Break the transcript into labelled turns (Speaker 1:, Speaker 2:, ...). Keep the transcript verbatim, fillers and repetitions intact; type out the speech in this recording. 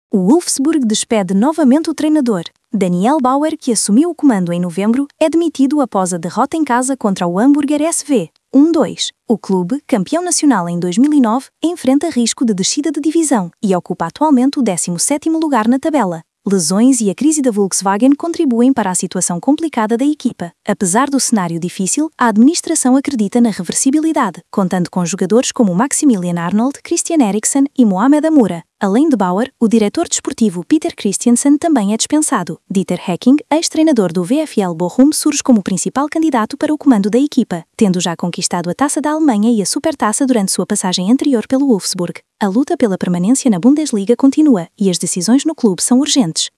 Speaker 1: O Wolfsburg despede novamente o treinador. Daniel Bauer, que assumiu o comando em novembro, é demitido após a derrota em casa contra o Hamburger S V. um a dois. O clube, campeão nacional em dois mil e nove, enfrenta risco de descida de divisão e ocupa atualmente o décimo sétimo lugar na tabela. Lesões e a crise da Volkswagen contribuem para a situação complicada da equipa. Apesar do cenário difícil, a administração acredita na reversibilidade, contando com jogadores como Maximilian Arnold, Christian Eriksen e Mohamed Amoura. Além de Bauer, o diretor desportivo Peter Christiansen também é dispensado. Dieter Hecking, ex-treinador do VfL Bochum, surge como principal candidato para o comando da equipa, tendo já conquistado a Taça da Alemanha e a Supertaça durante sua passagem anterior pelo Wolfsburg. A luta pela permanência na Bundesliga continua e as decisões no clube são urgentes.